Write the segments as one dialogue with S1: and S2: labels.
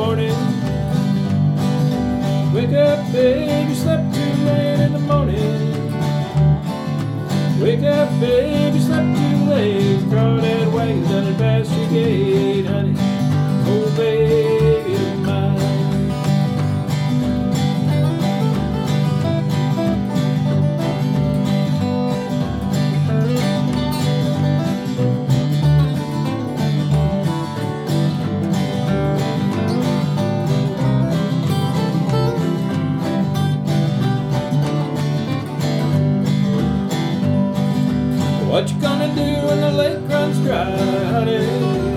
S1: morning. Wake up, babe, you slept too late in the morning. Wake up, babe, you slept too late. Crawdad wagon running past your gate, honey. Oh, baby of mine. What you gonna do when the lake runs dry, honey?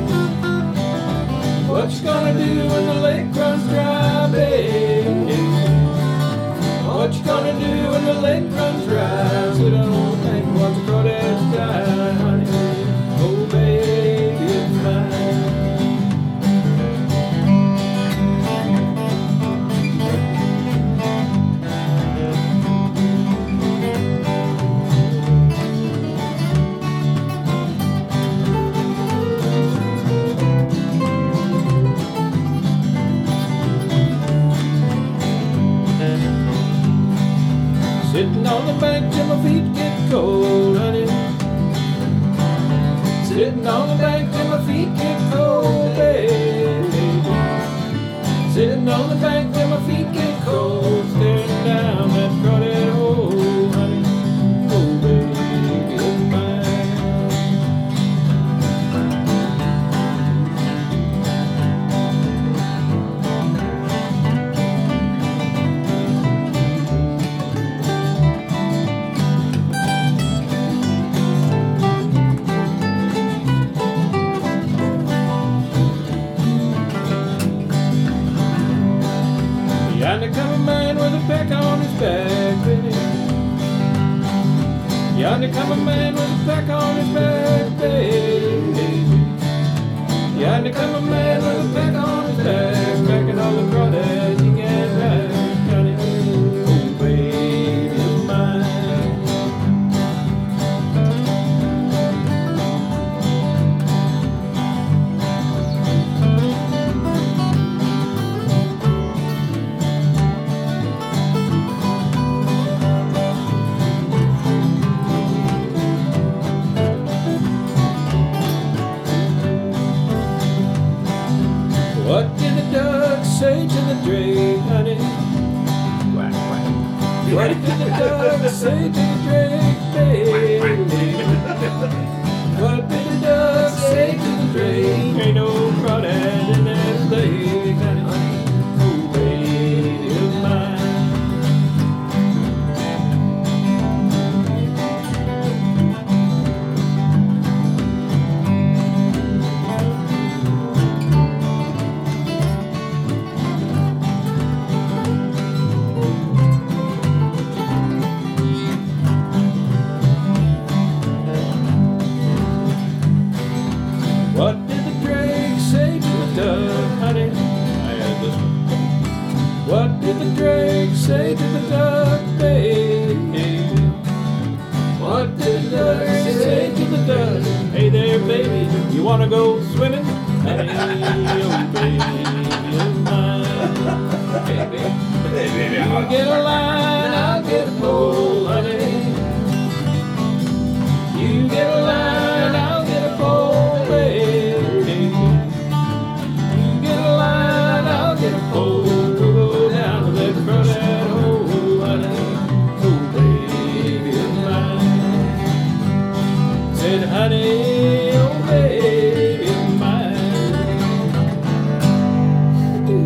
S1: What you gonna do when the lake runs dry, babe? What you gonna do when the lake runs dry? Sit on old tank and watch the crawdads die, honey. Oh, baby of mine. Sitting on the bank till my feet get cold, honey. Sitting on the bank till my feet get cold, baby. Sitting on the bank till my feet get cold, staring down that crawdad hole, honey. Oh, baby of mine. Yonder come a man with a pack on his back, baby. Yonder come a man with a pack on his back, baby. Yonder come a man with a pack on his back, packing all the crawdads he can ride, honey. Oh, baby of mine. What did the duck say to the drake, honey?
S2: Quack, quack.
S1: What did the duck say to the drake, baby? What did the duck say to the drake? Ain't no crawdad in that lake, honey. Oh, baby of mine. What did the drake say to the duck, honey?
S2: I had this one.
S1: What did the drake say to the duck, baby? What did the duck say to the duck? Hey there, baby, you wanna go swimming? Hey, oh, baby of mine.
S2: Hey, baby. Hey, baby.
S1: You get a line, I'll get a pole, honey. You get a line, I'll get a pole, baby. You get a line, I'll get a pole. We'll go down to that crawdad hole, honey. Oh, baby of mine. Said, honey,